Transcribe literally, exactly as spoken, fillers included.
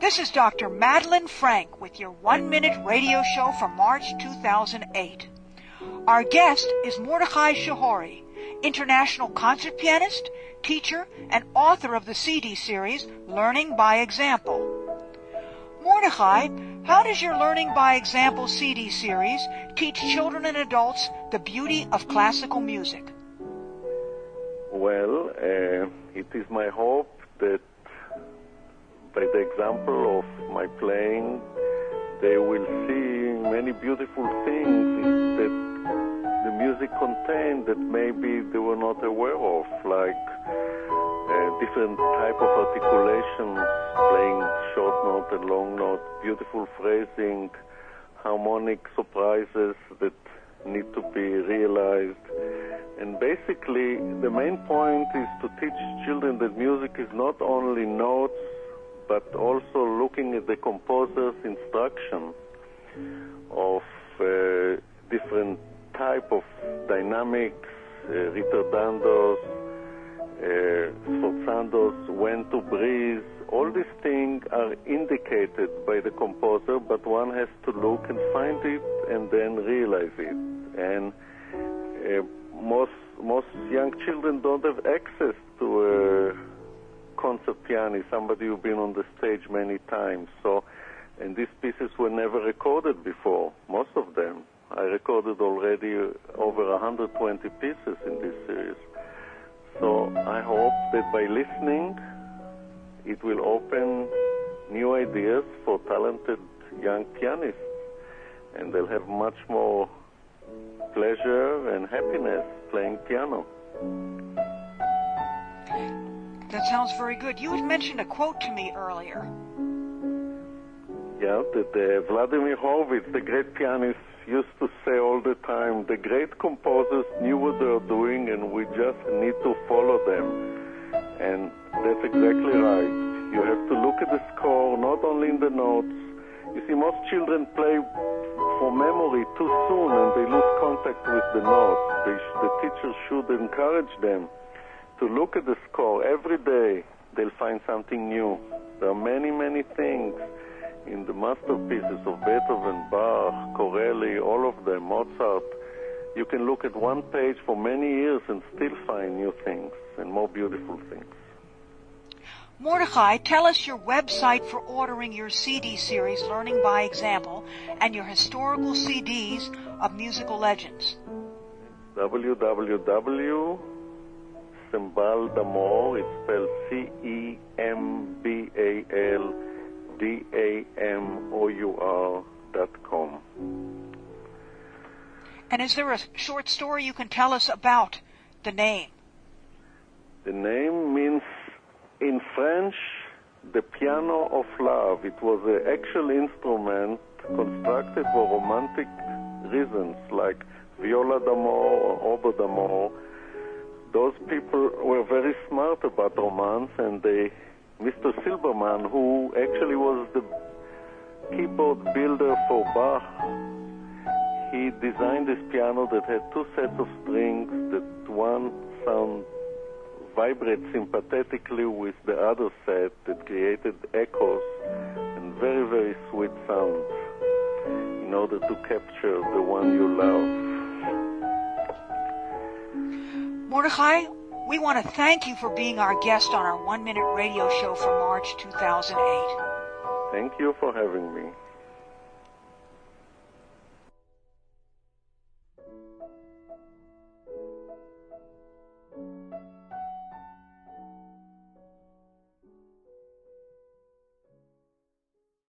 This is Doctor Madeline Frank with your one-minute radio show for March two thousand eight. Our guest is Mordechai Shahori, international concert pianist, teacher, and author of the C D series Learning by Example. Mordechai, how does your Learning by Example C D series teach children and adults the beauty of classical music? Well, uh, it is my hope that by the example of my playing, they will see many beautiful things that the music contained that maybe they were not aware of, like uh, different type of articulations, playing short note and long note, beautiful phrasing, harmonic surprises that need to be realized. And basically, the main point is to teach children that music is not only notes, but also looking at the composer's instruction of uh, different type of dynamics, uh, ritordandos, uh, sforzandos, when to breathe. All these things are indicated by the composer, but one has to look and find it and then realize it. And uh, most most young children don't have access to a concert pianist, somebody who's been on the stage many times. So, and these pieces were never recorded before, most of them. I recorded already over one hundred twenty pieces in this series. So I hope that by listening, it will open new ideas for talented young pianists, and they'll have much more pleasure and happiness playing piano. That sounds very good. You had mentioned a quote to me earlier. Yeah, that uh, Vladimir Horowitz, the great pianist, used to say all the time, the great composers knew what they were doing and we just need to follow them. And that's exactly right. You have to look at the score, not only in the notes. You see, most children play for memory too soon and they lose contact with the notes. They sh- the teacher should encourage them to look at the score every day. They'll find something new. There are many, many things in the masterpieces of Beethoven, Bach, Corelli, all of them, Mozart. You can look at one page for many years and still find new things and more beautiful things. Mordechai, tell us your website for ordering your C D series, Learning by Example, and your historical C Ds of musical legends. w w w Cembal d'Amour, it's spelled C E M B A L D A M O U R dot com. And is there a short story you can tell us about the name? The name means, in French, the piano of love. It was an actual instrument constructed for romantic reasons, like viola d'amour or oboe d'amour. Those people were very smart about romance, and they, Mister Silbermann, who actually was the keyboard builder for Bach, he designed this piano that had two sets of strings, that one sound vibrates sympathetically with the other set, that created echoes and very, very sweet sounds in order to capture the one you love. Mordechai, we want to thank you for being our guest on our one-minute radio show for March two thousand eight. Thank you for having me.